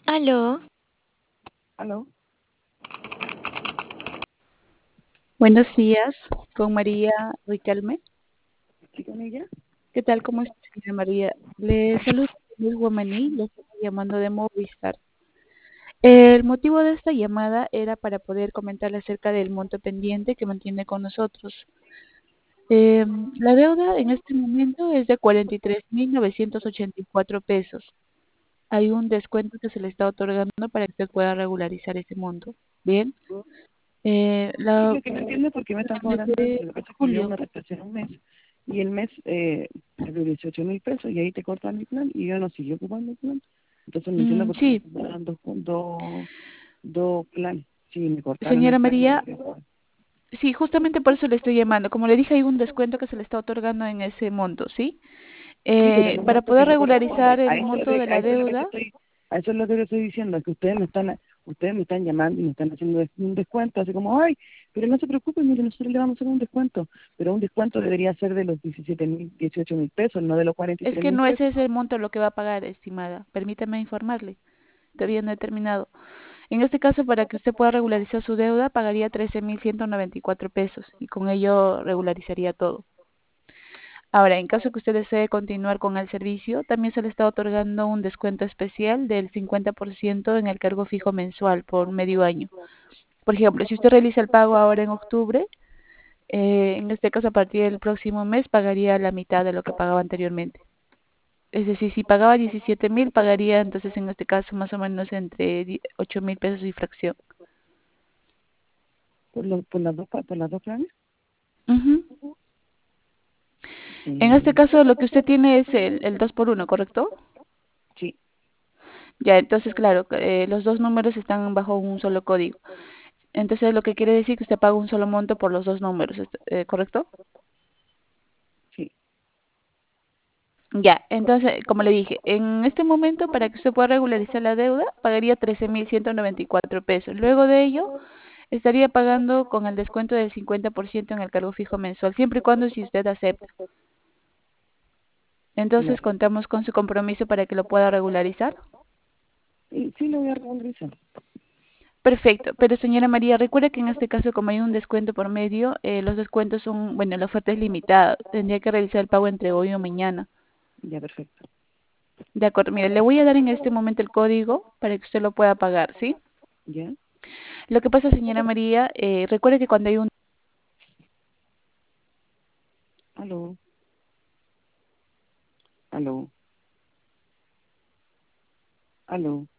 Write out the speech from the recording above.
Aló, ¿Aló? Buenos días, con María Riquelme. ¿Sí con ella? ¿Qué tal? ¿Cómo está, señora María? Le saludo Luis Guamaní, le estoy llamando de Movistar. El motivo de esta llamada era para poder comentarle acerca del monto pendiente que mantiene con nosotros. La deuda en este momento es de 43.984 pesos. Hay un descuento que se le está otorgando para que usted pueda regularizar ese monto. Bien, Sí, la lo que no entiendo es por qué me están cobrando eso. desde Lo que pasa es que yo julio. me retrasé un mes y el mes es de 18.000 pesos y ahí te cortan mi plan y yo no sigo ocupando el plan. Entonces no entiendo por qué me Sí, están cobrando dos planes. Sí, me cortaron el señora plan y María, no quiero. sí, justamente por eso le estoy llamando. Como le dije, hay un descuento que se le está otorgando en ese monto, ¿sí? Sí, pero en un Para monto que poder no corresponde. regularizar el monto de A la eso es lo que te deuda, estoy, a eso es lo que te estoy diciendo, que ustedes me están llamando y me están haciendo un descuento, así como, ay, pero no se preocupen, mire, nosotros le vamos a hacer un descuento, pero un descuento debería ser de los 17.000, 18.000 pesos, no de los cuarenta y es tres que mil no es pesos. ese el monto lo que va a pagar, estimada. Permítame informarle. Todavía no he terminado. En este caso, para que usted pueda regularizar su deuda, pagaría 13.194 pesos y con ello regularizaría todo. Ahora, en caso que usted desee continuar con el servicio, también se le está otorgando un descuento especial del 50% en el cargo fijo mensual por medio año. Por ejemplo, si usted realiza el pago ahora en octubre, en este caso a partir del próximo mes pagaría la mitad de lo que pagaba anteriormente. Es decir, si pagaba 17.000, pagaría entonces en este caso más o menos entre 8.000 pesos y fracción. Por las dos planes. Ujú. En este Eh, caso lo que usted tiene es el 2 por uno, ¿correcto? sí, Ya, entonces claro, los dos números están bajo un solo código. Entonces lo que quiere decir que usted paga un solo monto por los dos números, ¿correcto? sí, Ya, entonces, como le dije, en este momento para que usted pueda regularizar la deuda, pagaría 13.194 pesos. Luego de ello, estaría pagando con el descuento del 50% en el cargo fijo mensual, siempre y cuando si usted acepta. ya. Entonces, contamos con su compromiso para que lo pueda regularizar. Y sí, lo voy a regularizar. Perfecto, pero señora María, recuerde que en este caso, como hay un descuento por medio, los descuentos son, bueno, la oferta es limitada. Tendría que realizar el pago entre hoy o mañana. Ya, perfecto. De acuerdo, mire, le voy a dar en este momento el código para que usted lo pueda pagar, ¿sí? Ya, Lo que pasa, señora María, recuerde que cuando hay un... aló, aló, aló.